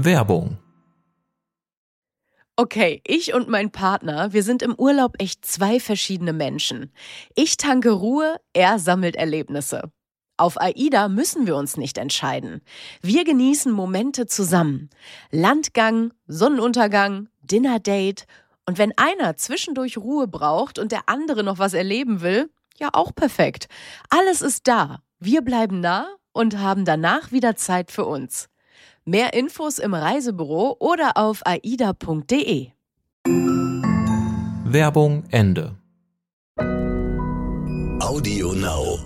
Werbung. Okay, ich und mein Partner, wir sind im Urlaub echt zwei verschiedene Menschen. Ich tanke Ruhe, er sammelt Erlebnisse. Auf AIDA müssen wir uns nicht entscheiden. Wir genießen Momente zusammen. Landgang, Sonnenuntergang, Dinnerdate. Und wenn einer zwischendurch Ruhe braucht und der andere noch was erleben will, ja auch perfekt. Alles ist da. Wir bleiben nah und haben danach wieder Zeit für uns. Mehr Infos im Reisebüro oder auf aida.de. Werbung Ende. Audio Now.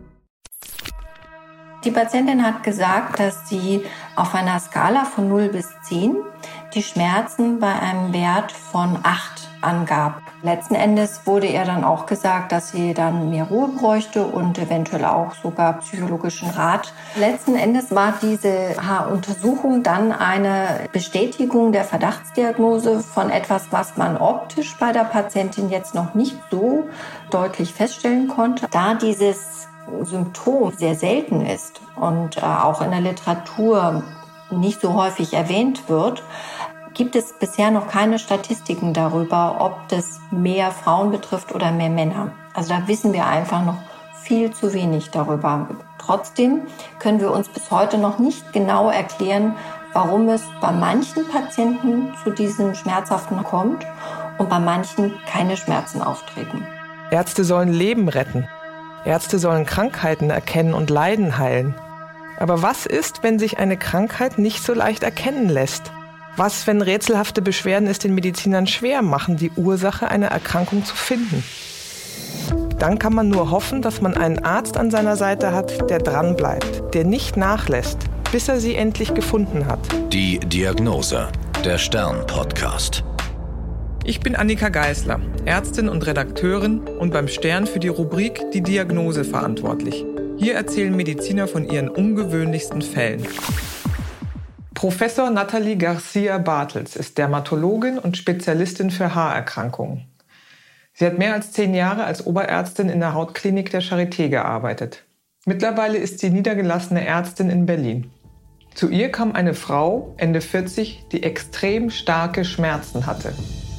Die Patientin hat gesagt, dass sie auf einer Skala von 0 bis 10 die Schmerzen bei einem Wert von 8 angab. Letzten Endes wurde ihr dann auch gesagt, dass sie dann mehr Ruhe bräuchte und eventuell auch sogar psychologischen Rat. Letzten Endes war diese Untersuchung dann eine Bestätigung der Verdachtsdiagnose von etwas, was man optisch bei der Patientin jetzt noch nicht so deutlich feststellen konnte, da dieses Symptom sehr selten ist und auch in der Literatur nicht so häufig erwähnt wird, gibt es bisher noch keine Statistiken darüber, ob das mehr Frauen betrifft oder mehr Männer. Also da wissen wir einfach noch viel zu wenig darüber. Trotzdem können wir uns bis heute noch nicht genau erklären, warum es bei manchen Patienten zu diesem Schmerzhaften kommt und bei manchen keine Schmerzen auftreten. Ärzte sollen Leben retten. Ärzte sollen Krankheiten erkennen und Leiden heilen. Aber was ist, wenn sich eine Krankheit nicht so leicht erkennen lässt? Was, wenn rätselhafte Beschwerden es den Medizinern schwer machen, die Ursache einer Erkrankung zu finden? Dann kann man nur hoffen, dass man einen Arzt an seiner Seite hat, der dranbleibt, der nicht nachlässt, bis er sie endlich gefunden hat. Die Diagnose, der Stern-Podcast. Ich bin Annika Geisler, Ärztin und Redakteurin und beim Stern für die Rubrik Die Diagnose verantwortlich. Hier erzählen Mediziner von ihren ungewöhnlichsten Fällen. Professor Nathalie Garcia-Bartels ist Dermatologin und Spezialistin für Haarerkrankungen. Sie hat mehr als 10 Jahre als Oberärztin in der Hautklinik der Charité gearbeitet. Mittlerweile ist sie niedergelassene Ärztin in Berlin. Zu ihr kam eine Frau, Ende 40, die extrem starke Schmerzen hatte.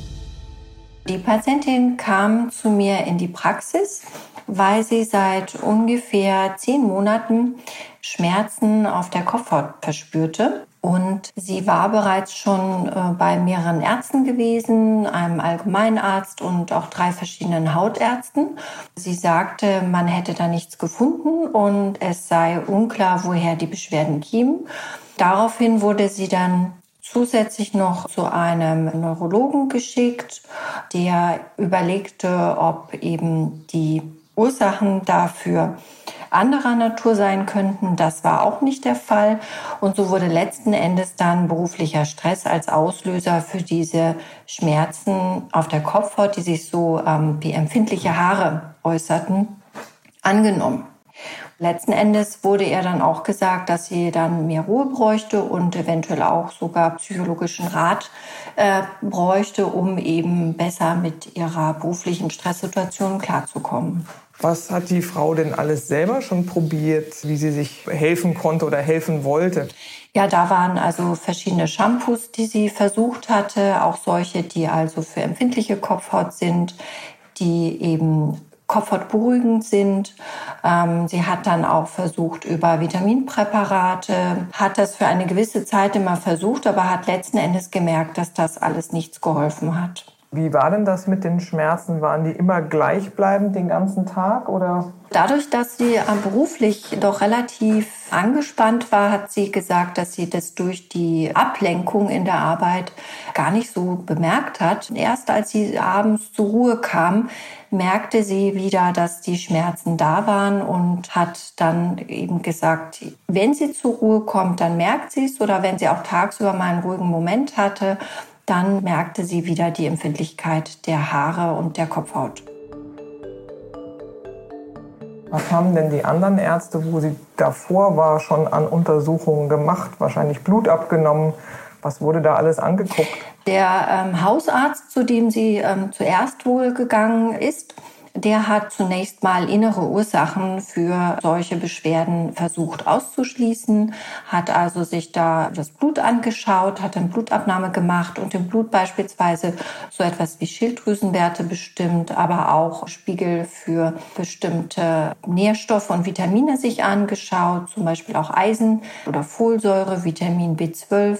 Die Patientin kam zu mir in die Praxis, weil sie seit ungefähr 10 Monaten Schmerzen auf der Kopfhaut verspürte. Und sie war bereits schon bei mehreren Ärzten gewesen, einem Allgemeinarzt und auch 3 verschiedenen Hautärzten. Sie sagte, man hätte da nichts gefunden und es sei unklar, woher die Beschwerden kämen. Daraufhin wurde sie dann zusätzlich noch zu einem Neurologen geschickt, der überlegte, ob eben die Ursachen dafür anderer Natur sein könnten. Das war auch nicht der Fall. Und so wurde letzten Endes dann beruflicher Stress als Auslöser für diese Schmerzen auf der Kopfhaut, die sich so wie empfindliche Haare äußerten, angenommen. Letzten Endes wurde ihr dann auch gesagt, dass sie dann mehr Ruhe bräuchte und eventuell auch sogar psychologischen Rat bräuchte, um eben besser mit ihrer beruflichen Stresssituation klarzukommen. Was hat die Frau denn alles selber schon probiert, wie sie sich helfen konnte oder helfen wollte? Ja, da waren also verschiedene Shampoos, die sie versucht hatte, auch solche, die also für empfindliche Kopfhaut sind, die eben kopfhautberuhigend sind. Sie hat dann auch versucht über Vitaminpräparate, hat das für eine gewisse Zeit immer versucht, aber hat letzten Endes gemerkt, dass das alles nichts geholfen hat. Wie war denn das mit den Schmerzen? Waren die immer gleichbleibend den ganzen Tag, oder? Dadurch, dass sie beruflich doch relativ angespannt war, hat sie gesagt, dass sie das durch die Ablenkung in der Arbeit gar nicht so bemerkt hat. Erst als sie abends zur Ruhe kam, merkte sie wieder, dass die Schmerzen da waren und hat dann eben gesagt, wenn sie zur Ruhe kommt, dann merkt sie es, oder wenn sie auch tagsüber mal einen ruhigen Moment hatte, dann merkte sie wieder die Empfindlichkeit der Haare und der Kopfhaut. Was haben denn die anderen Ärzte, wo sie davor war, schon an Untersuchungen gemacht? Wahrscheinlich Blut abgenommen. Was wurde da alles angeguckt? Der Hausarzt, zu dem sie zuerst wohl gegangen ist, Der hat zunächst mal innere Ursachen für solche Beschwerden versucht auszuschließen, hat also sich da das Blut angeschaut, hat eine Blutabnahme gemacht und im Blut beispielsweise so etwas wie Schilddrüsenwerte bestimmt, aber auch Spiegel für bestimmte Nährstoffe und Vitamine sich angeschaut, zum Beispiel auch Eisen oder Folsäure, Vitamin B12.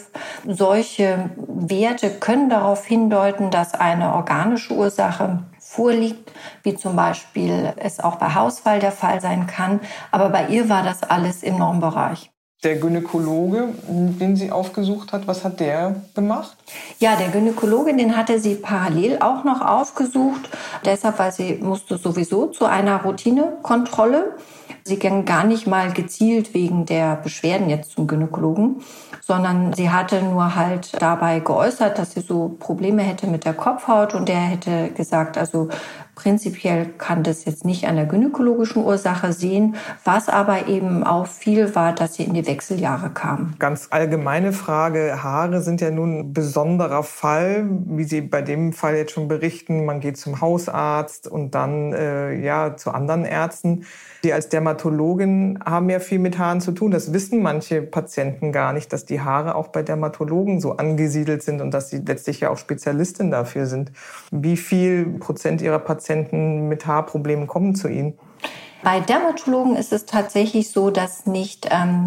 Solche Werte können darauf hindeuten, dass eine organische Ursache vorliegt, wie zum Beispiel es auch bei Haarausfall der Fall sein kann. Aber bei ihr war das alles im Normbereich. Der Gynäkologe, den sie aufgesucht hat, was hat der gemacht? Ja, der Gynäkologe, den hatte sie parallel auch noch aufgesucht. Deshalb, weil sie musste sowieso zu einer Routinekontrolle. Sie ging gar nicht mal gezielt wegen der Beschwerden jetzt zum Gynäkologen, sondern sie hatte nur halt dabei geäußert, dass sie so Probleme hätte mit der Kopfhaut und der hätte gesagt, also prinzipiell kann das jetzt nicht an der gynäkologischen Ursache sehen, was aber eben auffiel, war, dass sie in die Wechseljahre kam. Ganz allgemeine Frage, Haare sind ja nun ein besonderer Fall, wie Sie bei dem Fall jetzt schon berichten, man geht zum Hausarzt und dann zu anderen Ärzten. Sie als Dermatologin haben ja viel mit Haaren zu tun. Das wissen manche Patienten gar nicht, dass die Haare auch bei Dermatologen so angesiedelt sind und dass sie letztlich ja auch Spezialistin dafür sind. Wie viel Prozent Ihrer Patienten mit Haarproblemen kommen zu Ihnen? Bei Dermatologen ist es tatsächlich so, dass nicht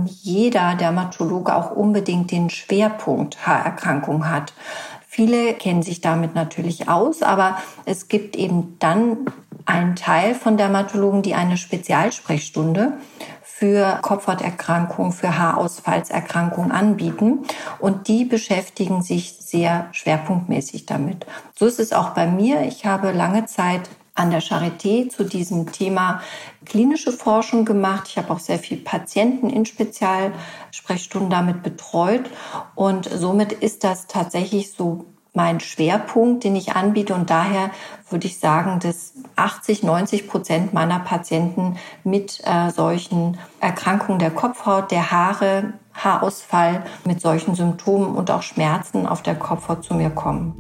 jeder Dermatologe auch unbedingt den Schwerpunkt Haarerkrankung hat. Viele kennen sich damit natürlich aus, aber es gibt eben dann einen Teil von Dermatologen, die eine Spezialsprechstunde für Kopfhauterkrankungen, für Haarausfallserkrankungen anbieten. Und die beschäftigen sich sehr schwerpunktmäßig damit. So ist es auch bei mir. Ich habe lange Zeit an der Charité zu diesem Thema klinische Forschung gemacht. Ich habe auch sehr viele Patienten in Spezialsprechstunden damit betreut. Und somit ist das tatsächlich so mein Schwerpunkt, den ich anbiete. Und daher würde ich sagen, dass 80-90% meiner Patienten mit solchen Erkrankungen der Kopfhaut, der Haare, Haarausfall, mit solchen Symptomen und auch Schmerzen auf der Kopfhaut zu mir kommen.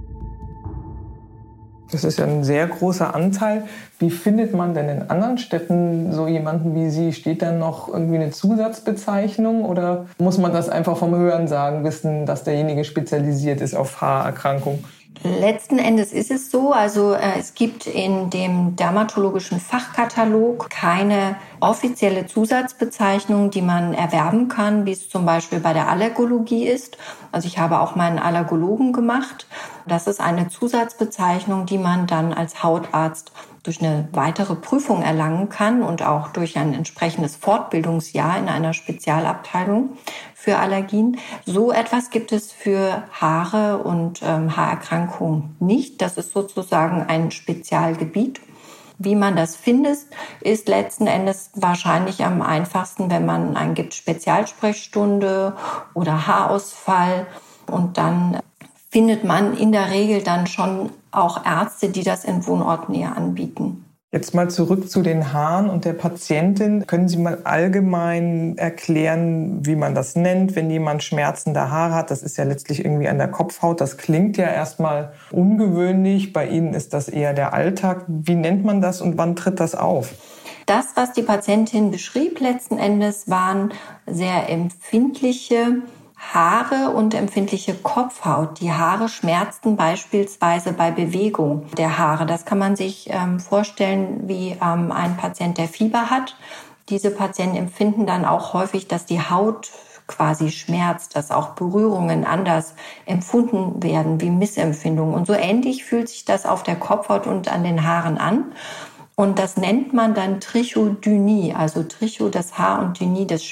Das ist ja ein sehr großer Anteil. Wie findet man denn in anderen Städten so jemanden wie Sie? Steht da noch irgendwie eine Zusatzbezeichnung oder muss man das einfach vom Hörensagen wissen, dass derjenige spezialisiert ist auf Haarerkrankungen? Letzten Endes ist es so, also es gibt in dem dermatologischen Fachkatalog keine offizielle Zusatzbezeichnung, die man erwerben kann, wie es zum Beispiel bei der Allergologie ist. Also ich habe auch meinen Allergologen gemacht. Das ist eine Zusatzbezeichnung, die man dann als Hautarzt durch eine weitere Prüfung erlangen kann und auch durch ein entsprechendes Fortbildungsjahr in einer Spezialabteilung für Allergien. So etwas gibt es für Haare und Haarerkrankungen nicht. Das ist sozusagen ein Spezialgebiet. Wie man das findet, ist letzten Endes wahrscheinlich am einfachsten, wenn man eingibt Spezialsprechstunde oder Haarausfall und dann findet man in der Regel dann schon auch Ärzte, die das in Wohnortnähe anbieten. Jetzt mal zurück zu den Haaren und der Patientin. Können Sie mal allgemein erklären, wie man das nennt, wenn jemand schmerzende Haare hat? Das ist ja letztlich irgendwie an der Kopfhaut. Das klingt ja erstmal ungewöhnlich. Bei Ihnen ist das eher der Alltag. Wie nennt man das und wann tritt das auf? Das, was die Patientin beschrieb letzten Endes, waren sehr empfindliche Haare und empfindliche Kopfhaut. Die Haare schmerzten beispielsweise bei Bewegung der Haare. Das kann man sich vorstellen wie ein Patient, der Fieber hat. Diese Patienten empfinden dann auch häufig, dass die Haut quasi schmerzt, dass auch Berührungen anders empfunden werden wie Missempfindungen. Und so ähnlich fühlt sich das auf der Kopfhaut und an den Haaren an. Und das nennt man dann Trichodynie, also Tricho das Haar und Dynie das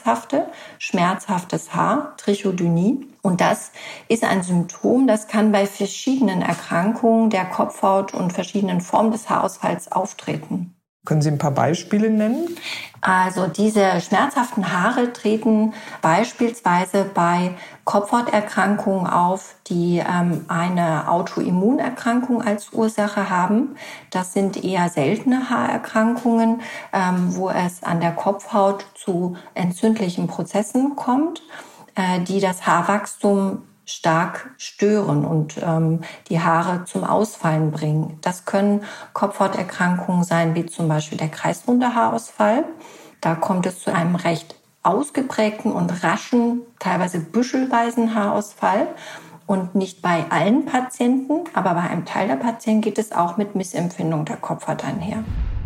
schmerzhaftes Haar, Trichodynie. Und das ist ein Symptom, das kann bei verschiedenen Erkrankungen der Kopfhaut und verschiedenen Formen des Haarausfalls auftreten. Können Sie ein paar Beispiele nennen? Also diese schmerzhaften Haare treten beispielsweise bei Kopfhauterkrankungen auf, die eine Autoimmunerkrankung als Ursache haben. Das sind eher seltene Haarerkrankungen, wo es an der Kopfhaut zu entzündlichen Prozessen kommt, die das Haarwachstum stark stören und die Haare zum Ausfallen bringen. Das können Kopfhauterkrankungen sein, wie zum Beispiel der kreisrunde Haarausfall. Da kommt es zu einem recht ausgeprägten und raschen, teilweise büschelweisen Haarausfall. Und nicht bei allen Patienten, aber bei einem Teil der Patienten geht es auch mit Missempfindung der Kopfhaut einher.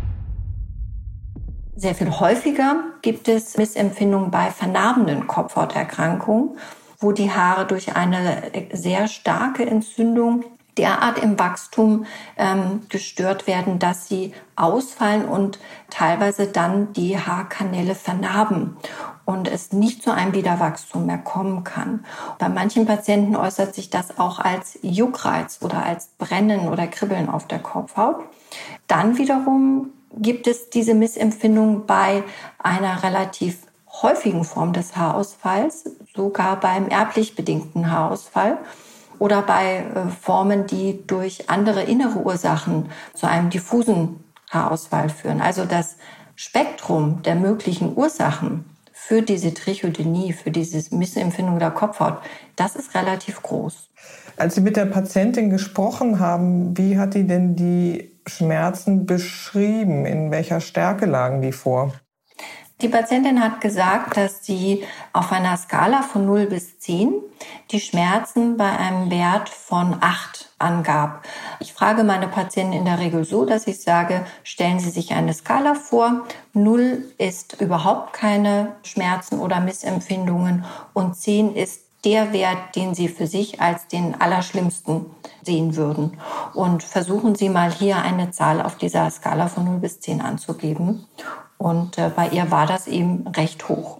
Sehr viel häufiger gibt es Missempfindungen bei vernarbenden Kopfhauterkrankungen, wo die Haare durch eine sehr starke Entzündung derart im Wachstum gestört werden, dass sie ausfallen und teilweise dann die Haarkanäle vernarben und es nicht zu einem Wiederwachstum mehr kommen kann. Bei manchen Patienten äußert sich das auch als Juckreiz oder als Brennen oder Kribbeln auf der Kopfhaut. Dann wiederum gibt es diese Missempfindung bei einer relativ häufigen Form des Haarausfalls, sogar beim erblich bedingten Haarausfall oder bei Formen, die durch andere innere Ursachen zu einem diffusen Haarausfall führen. Also das Spektrum der möglichen Ursachen für diese Trichodynie, für diese Missempfindung der Kopfhaut, das ist relativ groß. Als Sie mit der Patientin gesprochen haben, wie hat die denn die Schmerzen beschrieben? In welcher Stärke lagen die vor? Die Patientin hat gesagt, dass sie auf einer Skala von 0 bis 10 die Schmerzen bei einem Wert von 8 angab. Ich frage meine Patienten in der Regel so, dass ich sage, stellen Sie sich eine Skala vor. 0 ist überhaupt keine Schmerzen oder Missempfindungen und 10 ist der Wert, den Sie für sich als den allerschlimmsten sehen würden. Und versuchen Sie mal hier eine Zahl auf dieser Skala von 0 bis 10 anzugeben. Und bei ihr war das eben recht hoch.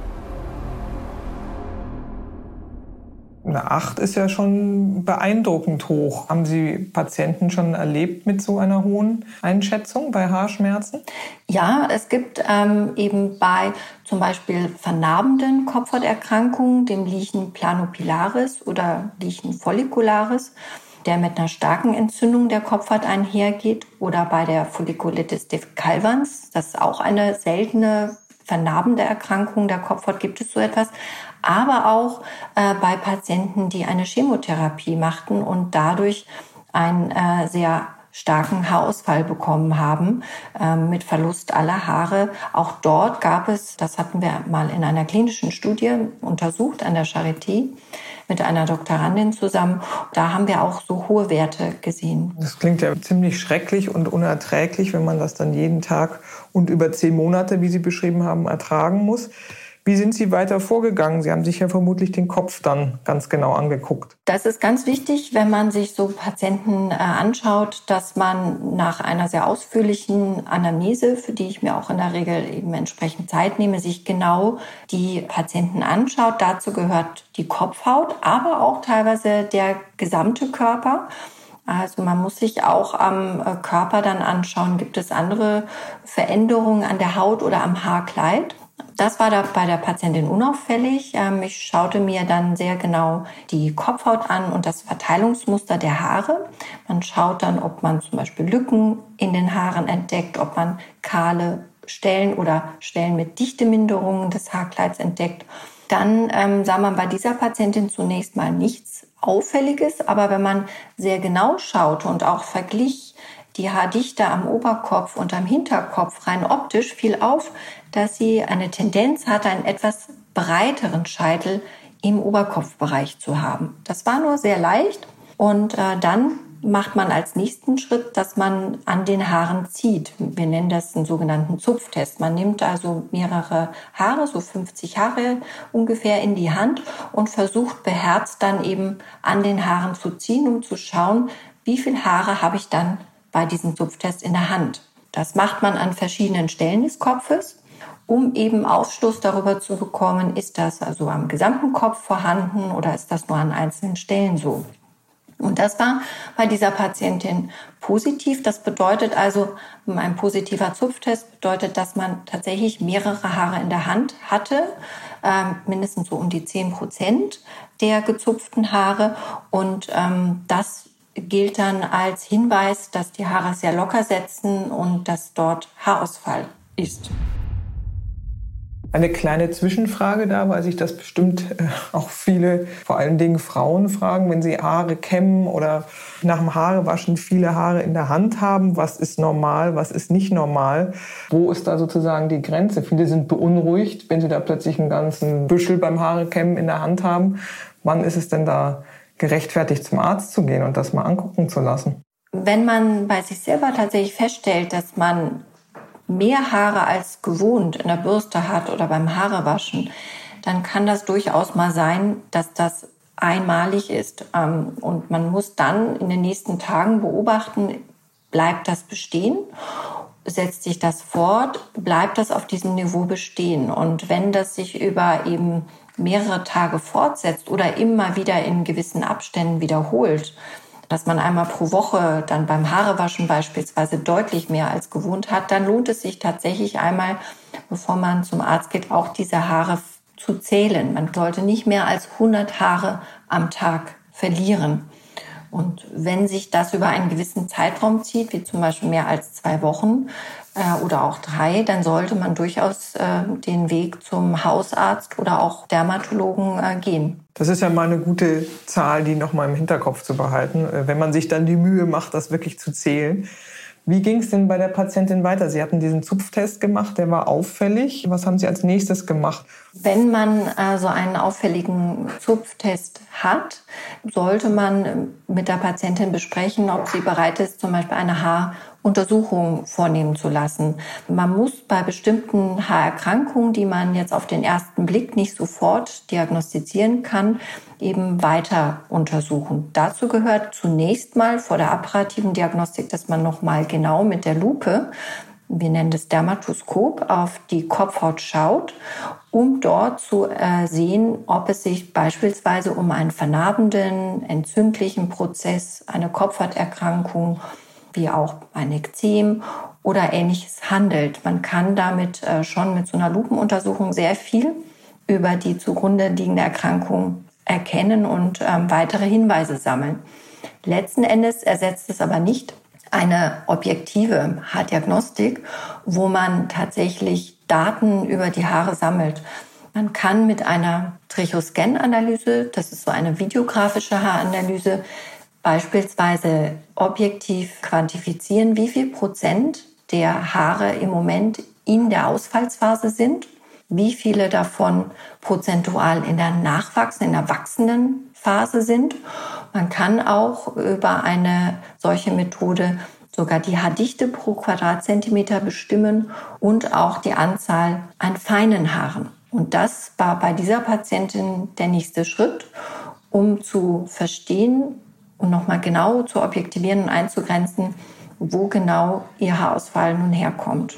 Eine 8 ist ja schon beeindruckend hoch. Haben Sie Patienten schon erlebt mit so einer hohen Einschätzung bei Haarschmerzen? Ja, es gibt eben bei zum Beispiel vernarbenden Kopfhauterkrankungen, dem Lichen planopilaris oder Lichen follicularis, der mit einer starken Entzündung der Kopfhaut einhergeht, oder bei der Folliculitis decalvans, das ist auch eine seltene vernarbende Erkrankung der Kopfhaut, gibt es so etwas, aber auch bei Patienten, die eine Chemotherapie machten und dadurch einen sehr starken Haarausfall bekommen haben, mit Verlust aller Haare. Auch dort gab es, das hatten wir mal in einer klinischen Studie untersucht an der Charité mit einer Doktorandin zusammen, da haben wir auch so hohe Werte gesehen. Das klingt ja ziemlich schrecklich und unerträglich, wenn man das dann jeden Tag und über 10 Monate, wie Sie beschrieben haben, ertragen muss. Wie sind Sie weiter vorgegangen? Sie haben sich ja vermutlich den Kopf dann ganz genau angeguckt. Das ist ganz wichtig, wenn man sich so Patienten anschaut, dass man nach einer sehr ausführlichen Anamnese, für die ich mir auch in der Regel eben entsprechend Zeit nehme, sich genau die Patienten anschaut. Dazu gehört die Kopfhaut, aber auch teilweise der gesamte Körper. Also man muss sich auch am Körper dann anschauen, gibt es andere Veränderungen an der Haut oder am Haarkleid. Das war da bei der Patientin unauffällig. Ich schaute mir dann sehr genau die Kopfhaut an und das Verteilungsmuster der Haare. Man schaut dann, ob man zum Beispiel Lücken in den Haaren entdeckt, ob man kahle Stellen oder Stellen mit Dichteminderungen des Haarkleids entdeckt. Dann sah man bei dieser Patientin zunächst mal nichts Auffälliges, aber wenn man sehr genau schaute und auch verglich die Haardichte am Oberkopf und am Hinterkopf rein optisch, fiel auf, dass sie eine Tendenz hatte, einen etwas breiteren Scheitel im Oberkopfbereich zu haben. Das war nur sehr leicht und dann macht man als nächsten Schritt, dass man an den Haaren zieht. Wir nennen das einen sogenannten Zupftest. Man nimmt also mehrere Haare, so 50 Haare ungefähr, in die Hand und versucht beherzt dann eben an den Haaren zu ziehen, um zu schauen, wie viele Haare habe ich dann bei diesem Zupftest in der Hand. Das macht man an verschiedenen Stellen des Kopfes, um eben Aufschluss darüber zu bekommen, ist das also am gesamten Kopf vorhanden oder ist das nur an einzelnen Stellen so. Und das war bei dieser Patientin positiv. Das bedeutet also, ein positiver Zupftest bedeutet, dass man tatsächlich mehrere Haare in der Hand hatte, mindestens so um die 10% der gezupften Haare. Und das gilt dann als Hinweis, dass die Haare sehr locker sitzen und dass dort Haarausfall ist. Eine kleine Zwischenfrage da, weil sich das bestimmt auch viele, vor allen Dingen Frauen fragen, wenn sie Haare kämmen oder nach dem Haarewaschen viele Haare in der Hand haben. Was ist normal, was ist nicht normal? Wo ist da sozusagen die Grenze? Viele sind beunruhigt, wenn sie da plötzlich einen ganzen Büschel beim Haarekämmen in der Hand haben. Wann ist es denn da gerechtfertigt, zum Arzt zu gehen und das mal angucken zu lassen? Wenn man bei sich selber tatsächlich feststellt, dass man mehr Haare als gewohnt in der Bürste hat oder beim Haarewaschen, dann kann das durchaus mal sein, dass das einmalig ist. Und man muss dann in den nächsten Tagen beobachten, bleibt das bestehen? Setzt sich das fort? Bleibt das auf diesem Niveau bestehen? Und wenn das sich über eben mehrere Tage fortsetzt oder immer wieder in gewissen Abständen wiederholt, dass man einmal pro Woche dann beim Haarewaschen beispielsweise deutlich mehr als gewohnt hat, dann lohnt es sich tatsächlich einmal, bevor man zum Arzt geht, auch diese Haare zu zählen. Man sollte nicht mehr als 100 Haare am Tag verlieren. Und wenn sich das über einen gewissen Zeitraum zieht, wie zum Beispiel mehr als 2 Wochen oder auch 3, dann sollte man durchaus den Weg zum Hausarzt oder auch Dermatologen gehen. Das ist ja mal eine gute Zahl, die noch mal im Hinterkopf zu behalten, wenn man sich dann die Mühe macht, das wirklich zu zählen. Wie ging es denn bei der Patientin weiter? Sie hatten diesen Zupftest gemacht, der war auffällig. Was haben Sie als nächstes gemacht? Wenn man so einen auffälligen Zupftest hat, sollte man mit der Patientin besprechen, ob sie bereit ist, zum Beispiel eine Haaruntersuchung vornehmen zu lassen. Man muss bei bestimmten Haarerkrankungen, die man jetzt auf den ersten Blick nicht sofort diagnostizieren kann, eben weiter untersuchen. Dazu gehört zunächst mal vor der apparativen Diagnostik, dass man nochmal genau mit der Lupe, wir nennen das Dermatoskop, auf die Kopfhaut schaut, um dort zu sehen, ob es sich beispielsweise um einen vernarbenden, entzündlichen Prozess, eine Kopfhauterkrankung, wie auch ein Ekzem oder Ähnliches handelt. Man kann damit schon mit so einer Lupenuntersuchung sehr viel über die zugrunde liegende Erkrankung erkennen und weitere Hinweise sammeln. Letzten Endes ersetzt es aber nicht eine objektive Haardiagnostik, wo man tatsächlich Daten über die Haare sammelt. Man kann mit einer Trichoscan-Analyse, das ist so eine videografische Haaranalyse, beispielsweise objektiv quantifizieren, wie viel Prozent der Haare im Moment in der Ausfallsphase sind, wie viele davon prozentual in der nachwachsenden, in der wachsenden Phase sind. Man kann auch über eine solche Methode sogar die Haardichte pro Quadratzentimeter bestimmen und auch die Anzahl an feinen Haaren. Und das war bei dieser Patientin der nächste Schritt, um zu verstehen und nochmal genau zu objektivieren und einzugrenzen, wo genau ihr Haarausfall nun herkommt.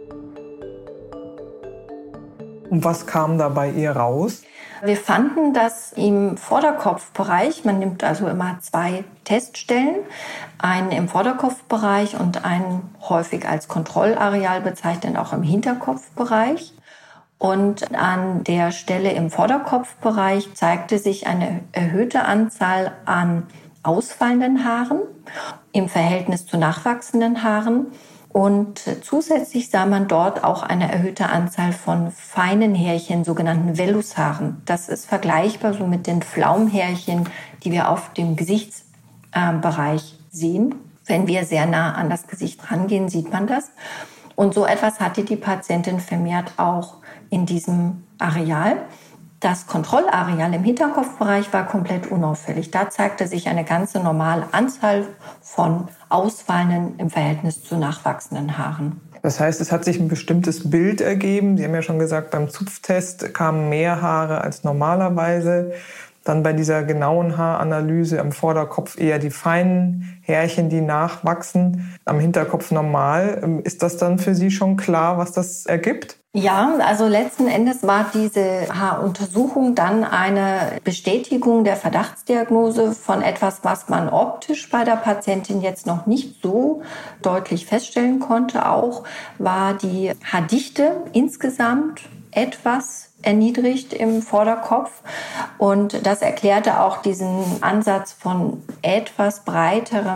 Und was kam da bei ihr raus? Wir fanden, dass im Vorderkopfbereich, man nimmt also immer 2 Teststellen, einen im Vorderkopfbereich und einen häufig als Kontrollareal bezeichnet, auch im Hinterkopfbereich. Und an der Stelle im Vorderkopfbereich zeigte sich eine erhöhte Anzahl an ausfallenden Haaren im Verhältnis zu nachwachsenden Haaren. Und zusätzlich sah man dort auch eine erhöhte Anzahl von feinen Härchen, sogenannten Vellushaaren. Das ist vergleichbar so mit den Flaumhärchen, die wir auf dem Gesichtsbereich sehen. Wenn wir sehr nah an das Gesicht rangehen, sieht man das. Und so etwas hatte die Patientin vermehrt auch in diesem Areal. Das Kontrollareal im Hinterkopfbereich war komplett unauffällig. Da zeigte sich eine ganze normale Anzahl von ausfallenden im Verhältnis zu nachwachsenden Haaren. Das heißt, es hat sich ein bestimmtes Bild ergeben. Sie haben ja schon gesagt, beim Zupftest kamen mehr Haare als normalerweise. Dann bei dieser genauen Haaranalyse am Vorderkopf eher die feinen Härchen, die nachwachsen, am Hinterkopf normal. Ist das dann für Sie schon klar, was das ergibt? Ja, also letzten Endes war diese Haaruntersuchung dann eine Bestätigung der Verdachtsdiagnose von etwas, was man optisch bei der Patientin jetzt noch nicht so deutlich feststellen konnte. Auch war die Haardichte insgesamt etwas erniedrigt im Vorderkopf. Und das erklärte auch diesen Ansatz von etwas breiterem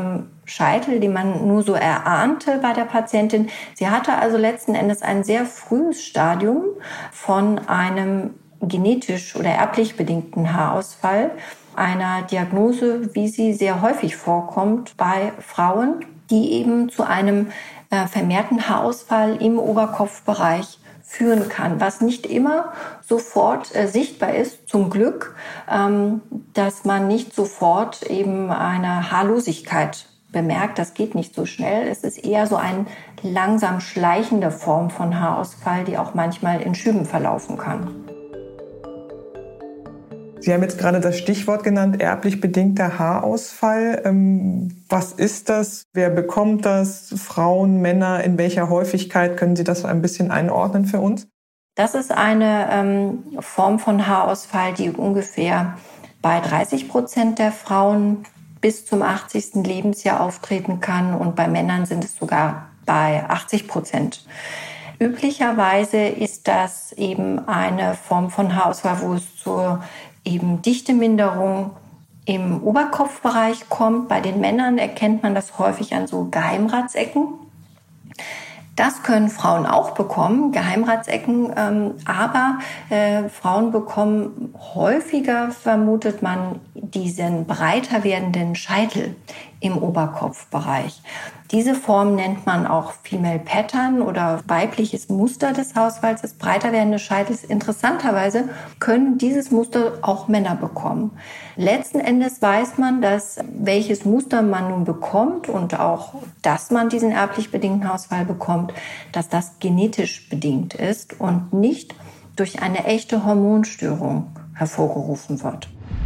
Scheitel, den man nur so erahnte bei der Patientin. Sie hatte also letzten Endes ein sehr frühes Stadium von einem genetisch oder erblich bedingten Haarausfall, einer Diagnose, wie sie sehr häufig vorkommt bei Frauen, die eben zu einem vermehrten Haarausfall im Oberkopfbereich führen kann, was nicht immer sofort sichtbar ist, zum Glück, dass man nicht sofort eben eine Haarlosigkeit bemerkt. Das geht nicht so schnell. Es ist eher so eine langsam schleichende Form von Haarausfall, die auch manchmal in Schüben verlaufen kann. Sie haben jetzt gerade das Stichwort genannt, erblich bedingter Haarausfall. Was ist das? Wer bekommt das? Frauen, Männer? In welcher Häufigkeit? Können Sie das ein bisschen einordnen für uns? Das ist eine Form von Haarausfall, die ungefähr bei 30% der Frauen bis zum 80. Lebensjahr auftreten kann und bei Männern sind es sogar bei 80%. Üblicherweise ist das eben eine Form von Haarausfall, wo es zur eben Dichteminderung im Oberkopfbereich kommt. Bei den Männern erkennt man das häufig an so Geheimratsecken. Das können Frauen auch bekommen, Geheimratsecken, aber Frauen bekommen häufiger, vermutet man, diesen breiter werdenden Scheitel im Oberkopfbereich. Diese Form nennt man auch Female Pattern oder weibliches Muster des Haarausfalls, des breiter werdenden Scheitels. Interessanterweise können dieses Muster auch Männer bekommen. Letzten Endes weiß man, dass welches Muster man nun bekommt und auch, dass man diesen erblich bedingten Haarausfall bekommt, dass das genetisch bedingt ist und nicht durch eine echte Hormonstörung hervorgerufen wird.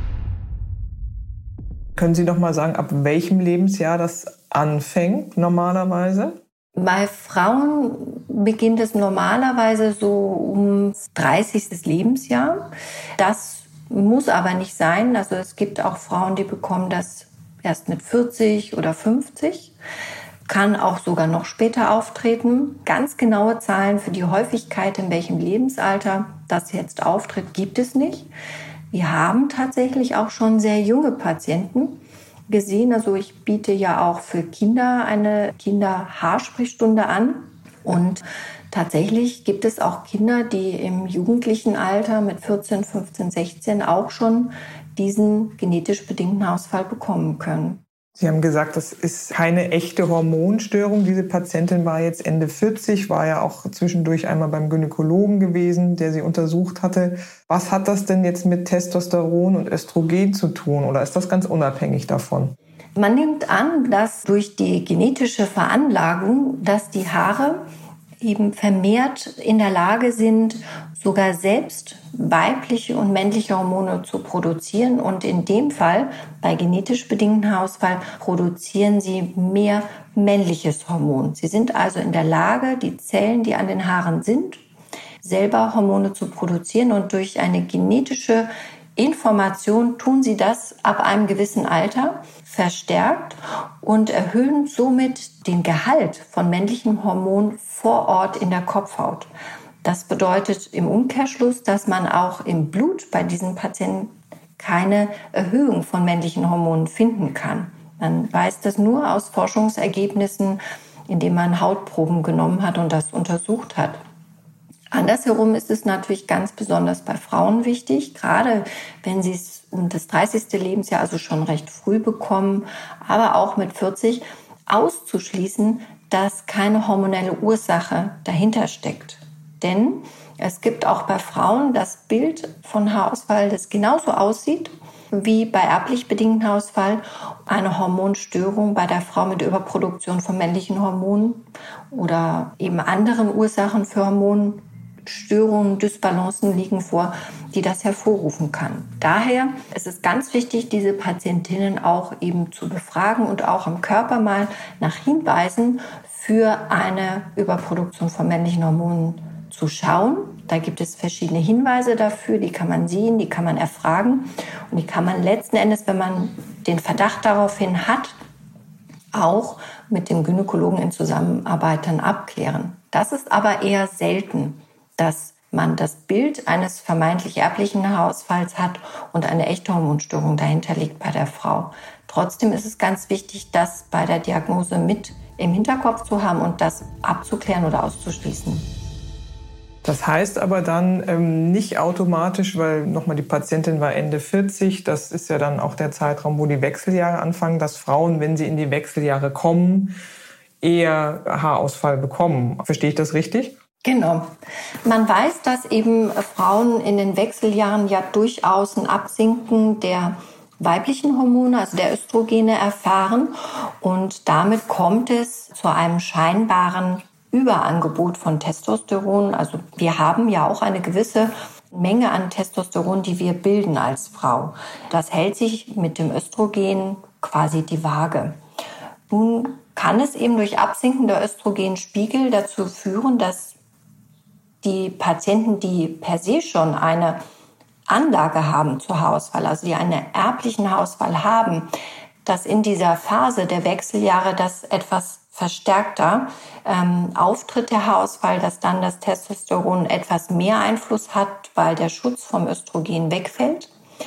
Können Sie noch mal sagen, ab welchem Lebensjahr das anfängt normalerweise? Bei Frauen beginnt es normalerweise so um 30. Lebensjahr. Das muss aber nicht sein. Also es gibt auch Frauen, die bekommen das erst mit 40 oder 50. Kann auch sogar noch später auftreten. Ganz genaue Zahlen für die Häufigkeit, in welchem Lebensalter das jetzt auftritt, gibt es nicht. Wir haben tatsächlich auch schon sehr junge Patienten gesehen. Also ich biete ja auch für Kinder eine Kinderhaarsprechstunde an. Und tatsächlich gibt es auch Kinder, die im jugendlichen Alter mit 14, 15, 16 auch schon diesen genetisch bedingten Haarausfall bekommen können. Sie haben gesagt, das ist keine echte Hormonstörung. Diese Patientin war jetzt Ende 40, war ja auch zwischendurch einmal beim Gynäkologen gewesen, der sie untersucht hatte. Was hat das denn jetzt mit Testosteron und Östrogen zu tun oder ist das ganz unabhängig davon? Man nimmt an, dass durch die genetische Veranlagung, dass die Haare eben vermehrt in der Lage sind, sogar selbst weibliche und männliche Hormone zu produzieren. Und in dem Fall, bei genetisch bedingtem Haarausfall, produzieren sie mehr männliches Hormon. Sie sind also in der Lage, die Zellen, die an den Haaren sind, selber Hormone zu produzieren. Und durch eine genetische Information tun sie das ab einem gewissen Alter verstärkt und erhöhen somit den Gehalt von männlichen Hormonen vor Ort in der Kopfhaut. Das bedeutet im Umkehrschluss, dass man auch im Blut bei diesen Patienten keine Erhöhung von männlichen Hormonen finden kann. Man weiß das nur aus Forschungsergebnissen, indem man Hautproben genommen hat und das untersucht hat. Andersherum ist es natürlich ganz besonders bei Frauen wichtig, gerade wenn sie es um das 30. Lebensjahr, also schon recht früh bekommen, aber auch mit 40, auszuschließen, dass keine hormonelle Ursache dahinter steckt. Denn es gibt auch bei Frauen das Bild von Haarausfall, das genauso aussieht wie bei erblich bedingtem Haarausfall, eine Hormonstörung bei der Frau mit Überproduktion von männlichen Hormonen oder eben anderen Ursachen für Hormonstörungen, Dysbalancen liegen vor, die das hervorrufen kann. Daher ist es ganz wichtig, diese Patientinnen auch eben zu befragen und auch am Körper mal nach Hinweisen für eine Überproduktion von männlichen Hormonen zu schauen. Da gibt es verschiedene Hinweise dafür, die kann man sehen, die kann man erfragen und die kann man letzten Endes, wenn man den Verdacht daraufhin hat, auch mit dem Gynäkologen in Zusammenarbeit dann abklären. Das ist aber eher selten, dass man das Bild eines vermeintlich erblichen Haarausfalls hat und eine echte Hormonstörung dahinter liegt bei der Frau. Trotzdem ist es ganz wichtig, das bei der Diagnose mit im Hinterkopf zu haben und das abzuklären oder auszuschließen. Das heißt aber dann nicht automatisch, weil nochmal die Patientin war Ende 40, das ist ja dann auch der Zeitraum, wo die Wechseljahre anfangen, dass Frauen, wenn sie in die Wechseljahre kommen, eher Haarausfall bekommen. Verstehe ich das richtig? Genau. Man weiß, dass eben Frauen in den Wechseljahren ja durchaus ein Absinken der weiblichen Hormone, also der Östrogene, erfahren. Und damit kommt es zu einem scheinbaren Überangebot von Testosteron. Also wir haben ja auch eine gewisse Menge an Testosteron, die wir bilden als Frau. Das hält sich mit dem Östrogen quasi die Waage. Nun kann es eben durch Absinken der Östrogenspiegel dazu führen, dass die Patienten, die per se schon eine Anlage haben zu Haarausfall, also die einen erblichen Haarausfall haben, dass in dieser Phase der Wechseljahre das etwas verstärkter auftritt, der Haarausfall, dass dann das Testosteron etwas mehr Einfluss hat, weil der Schutz vom Östrogen wegfällt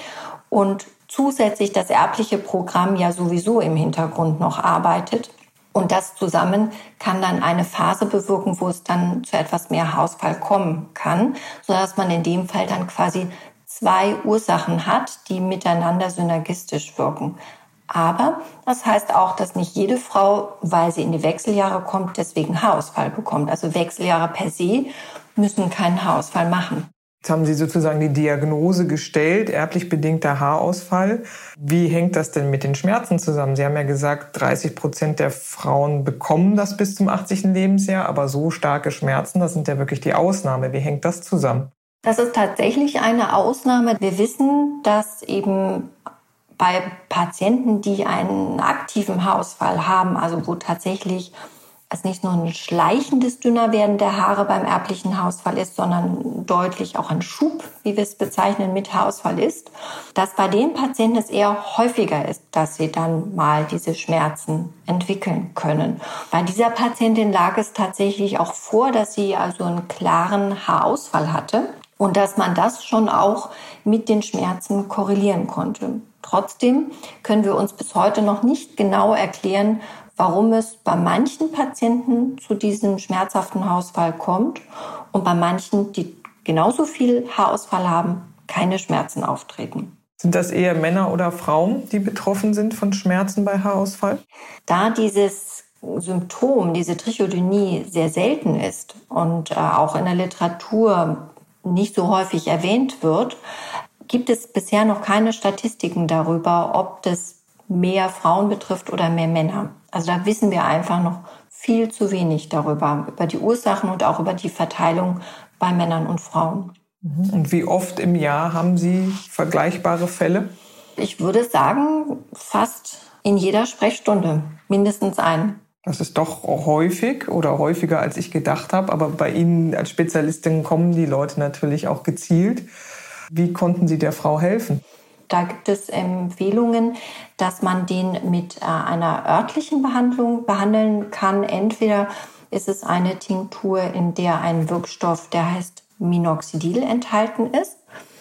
und zusätzlich das erbliche Programm ja sowieso im Hintergrund noch arbeitet. Und das zusammen kann dann eine Phase bewirken, wo es dann zu etwas mehr Haarausfall kommen kann, sodass man in dem Fall dann quasi zwei Ursachen hat, die miteinander synergistisch wirken. Aber das heißt auch, dass nicht jede Frau, weil sie in die Wechseljahre kommt, deswegen Haarausfall bekommt. Also Wechseljahre per se müssen keinen Haarausfall machen. Jetzt haben Sie sozusagen die Diagnose gestellt, erblich bedingter Haarausfall. Wie hängt das denn mit den Schmerzen zusammen? Sie haben ja gesagt, 30% der Frauen bekommen das bis zum 80. Lebensjahr, aber so starke Schmerzen, das sind ja wirklich die Ausnahme. Wie hängt das zusammen? Das ist tatsächlich eine Ausnahme. Wir wissen, dass eben bei Patienten, die einen aktiven Haarausfall haben, also wo tatsächlich es nicht nur ein schleichendes Dünnerwerden der Haare beim erblichen Haarausfall ist, sondern deutlich auch ein Schub, wie wir es bezeichnen, mit Haarausfall ist, dass bei den Patienten es eher häufiger ist, dass sie dann mal diese Schmerzen entwickeln können. Bei dieser Patientin lag es tatsächlich auch vor, dass sie also einen klaren Haarausfall hatte und dass man das schon auch mit den Schmerzen korrelieren konnte. Trotzdem können wir uns bis heute noch nicht genau erklären, warum es bei manchen Patienten zu diesem schmerzhaften Haarausfall kommt und bei manchen, die genauso viel Haarausfall haben, keine Schmerzen auftreten. Sind das eher Männer oder Frauen, die betroffen sind von Schmerzen bei Haarausfall? Da dieses Symptom, diese Trichodynie sehr selten ist und auch in der Literatur nicht so häufig erwähnt wird, gibt es bisher noch keine Statistiken darüber, ob das mehr Frauen betrifft oder mehr Männer. Also da wissen wir einfach noch viel zu wenig darüber, über die Ursachen und auch über die Verteilung bei Männern und Frauen. Und wie oft im Jahr haben Sie vergleichbare Fälle? Ich würde sagen, fast in jeder Sprechstunde mindestens einen. Das ist doch häufig oder häufiger, als ich gedacht habe. Aber bei Ihnen als Spezialistin kommen die Leute natürlich auch gezielt. Wie konnten Sie der Frau helfen? Da gibt es Empfehlungen, dass man den mit einer örtlichen Behandlung behandeln kann. Entweder ist es eine Tinktur, in der ein Wirkstoff, der heißt Minoxidil, enthalten ist.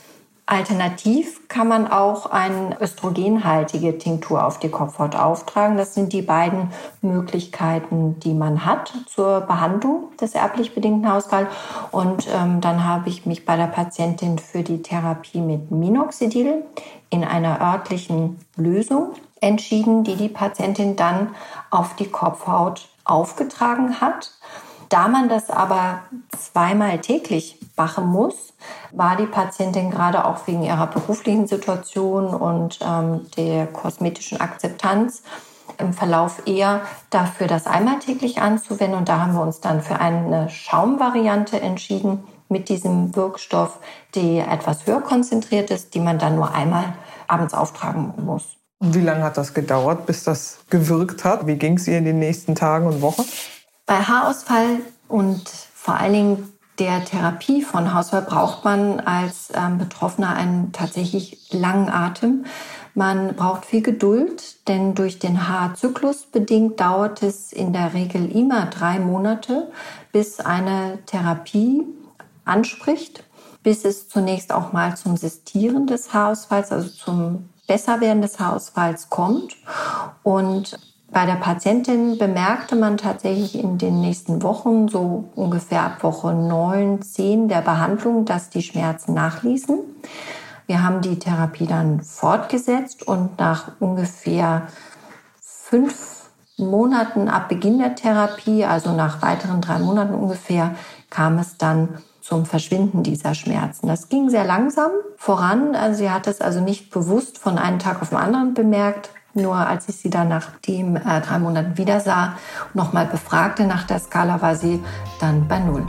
Alternativ kann man auch eine östrogenhaltige Tinktur auf die Kopfhaut auftragen. Das sind die beiden Möglichkeiten, die man hat zur Behandlung des erblich bedingten Haarausfalls. Und dann habe ich mich bei der Patientin für die Therapie mit Minoxidil in einer örtlichen Lösung entschieden, die die Patientin dann auf die Kopfhaut aufgetragen hat. Da man das aber zweimal täglich machen muss, war die Patientin gerade auch wegen ihrer beruflichen Situation und der kosmetischen Akzeptanz im Verlauf eher dafür, das einmal täglich anzuwenden. Und da haben wir uns dann für eine Schaumvariante entschieden mit diesem Wirkstoff, die etwas höher konzentriert ist, die man dann nur einmal abends auftragen muss. Und wie lange hat das gedauert, bis das gewirkt hat? Wie ging es ihr in den nächsten Tagen und Wochen? Bei Haarausfall und vor allen Dingen der Therapie von Haarausfall braucht man als Betroffener einen tatsächlich langen Atem. Man braucht viel Geduld, denn durch den Haarzyklus bedingt dauert es in der Regel immer 3 Monate, bis eine Therapie anspricht, bis es zunächst auch mal zum Sistieren des Haarausfalls, also zum Besserwerden des Haarausfalls kommt. Und bei der Patientin bemerkte man tatsächlich in den nächsten Wochen, so ungefähr ab Woche 9, 10 der Behandlung, dass die Schmerzen nachließen. Wir haben die Therapie dann fortgesetzt und nach ungefähr 5 Monaten ab Beginn der Therapie, also nach weiteren 3 Monaten ungefähr, kam es dann zum Verschwinden dieser Schmerzen. Das ging sehr langsam voran. Also sie hat es also nicht bewusst von einem Tag auf den anderen bemerkt. Nur als ich sie dann nach den 3 Monaten wieder sah, nochmal befragte nach der Skala, war sie dann bei 0.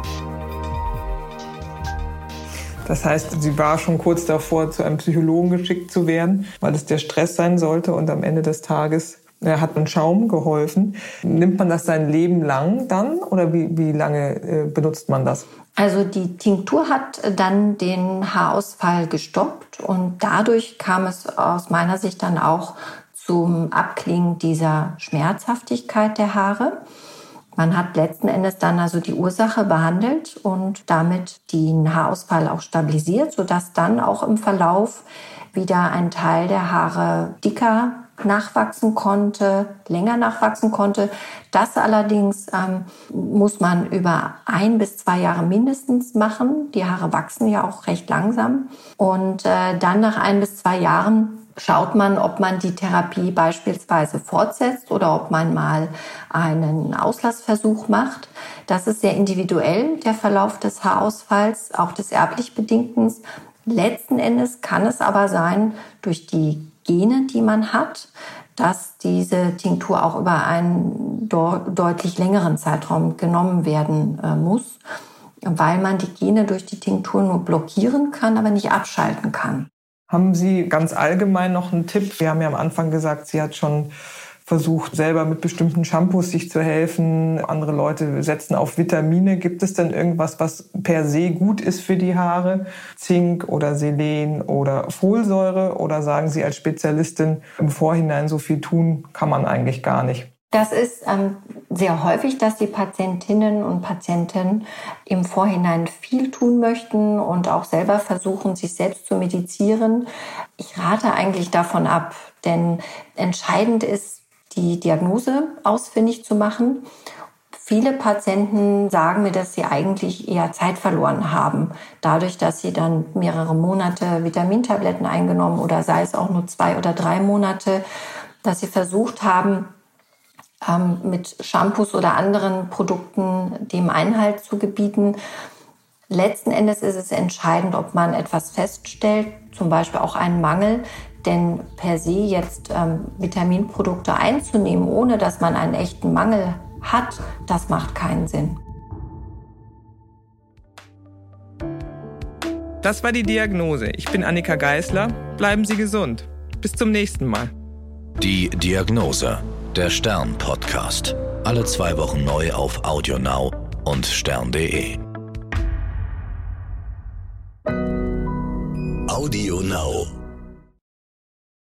Das heißt, sie war schon kurz davor, zu einem Psychologen geschickt zu werden, weil es der Stress sein sollte. Und am Ende des Tages hat ein Schaum geholfen. Nimmt man das sein Leben lang dann oder wie lange benutzt man das? Also die Tinktur hat dann den Haarausfall gestoppt und dadurch kam es aus meiner Sicht dann auch zum Abklingen dieser Schmerzhaftigkeit der Haare. Man hat letzten Endes dann also die Ursache behandelt und damit den Haarausfall auch stabilisiert, sodass dann auch im Verlauf wieder ein Teil der Haare dicker nachwachsen konnte, länger nachwachsen konnte. Das allerdings muss man über 1 bis 2 Jahre mindestens machen. Die Haare wachsen ja auch recht langsam. Und dann nach 1 bis 2 Jahren schaut man, ob man die Therapie beispielsweise fortsetzt oder ob man mal einen Auslassversuch macht. Das ist sehr individuell, der Verlauf des Haarausfalls, auch des erblich Bedingten. Letzten Endes kann es aber sein, durch die Gene, die man hat, dass diese Tinktur auch über einen deutlich längeren Zeitraum genommen werden muss, weil man die Gene durch die Tinktur nur blockieren kann, aber nicht abschalten kann. Haben Sie ganz allgemein noch einen Tipp? Sie haben ja am Anfang gesagt, sie hat schon versucht, selber mit bestimmten Shampoos sich zu helfen. Andere Leute setzen auf Vitamine. Gibt es denn irgendwas, was per se gut ist für die Haare? Zink oder Selen oder Folsäure? Oder sagen Sie als Spezialistin, im Vorhinein so viel tun kann man eigentlich gar nicht? Das ist sehr häufig, dass die Patientinnen und Patienten im Vorhinein viel tun möchten und auch selber versuchen, sich selbst zu medizieren. Ich rate eigentlich davon ab, denn entscheidend ist, die Diagnose ausfindig zu machen. Viele Patienten sagen mir, dass sie eigentlich eher Zeit verloren haben, dadurch, dass sie dann mehrere Monate Vitamintabletten eingenommen oder sei es auch nur 2 oder 3 Monate, dass sie versucht haben, mit Shampoos oder anderen Produkten dem Einhalt zu gebieten. Letzten Endes ist es entscheidend, ob man etwas feststellt, zum Beispiel auch einen Mangel, denn per se jetzt Vitaminprodukte einzunehmen, ohne dass man einen echten Mangel hat, das macht keinen Sinn. Das war die Diagnose. Ich bin Annika Geisler. Bleiben Sie gesund. Bis zum nächsten Mal. Die Diagnose, der Stern-Podcast. Alle 2 Wochen neu auf AudioNow und stern.de. AudioNow.